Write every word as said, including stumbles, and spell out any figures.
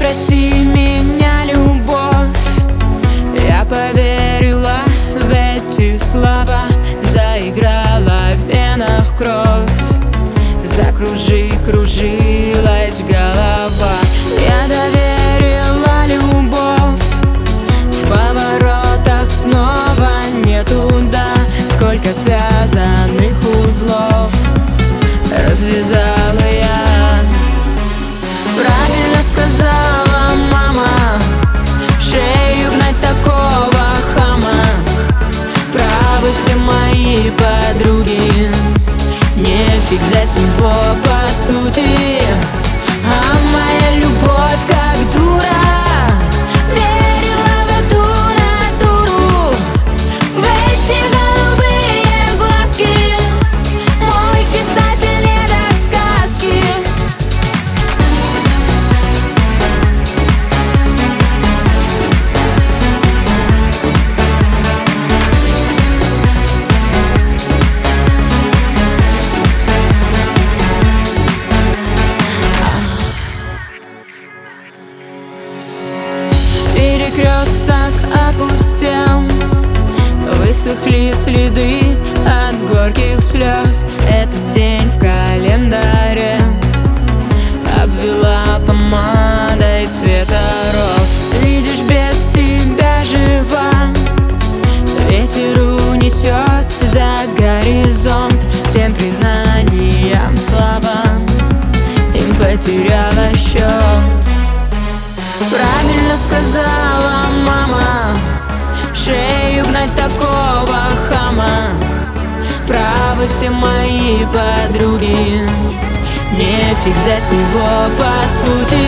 прости меня, любовь. Я поверила в эти слова, заиграла в венах кровь. Закружи, кружилась голова. Я доверила любовь, в поворотах снова не туда. Сколько связанных узлов развязала я. Правильно сказала мама, в шею гнать такого хама. Правы все мои подруги, нефиг за него по сути. А моя любовь как дура верила в эту натуру, в эти голубые глазки. Мой писатель не до сказки. Перекресток опустел, высохли следы от горьких слез. Этот день в календаре обвела помадой цвета роз. Видишь, без тебя жива, ветер унесет за горизонт. Всем признаниям, словам им потеряла счет. Правильно сказала мама, в шею гнать такого хама. Правы все мои подруги, нефиг взять его по сути.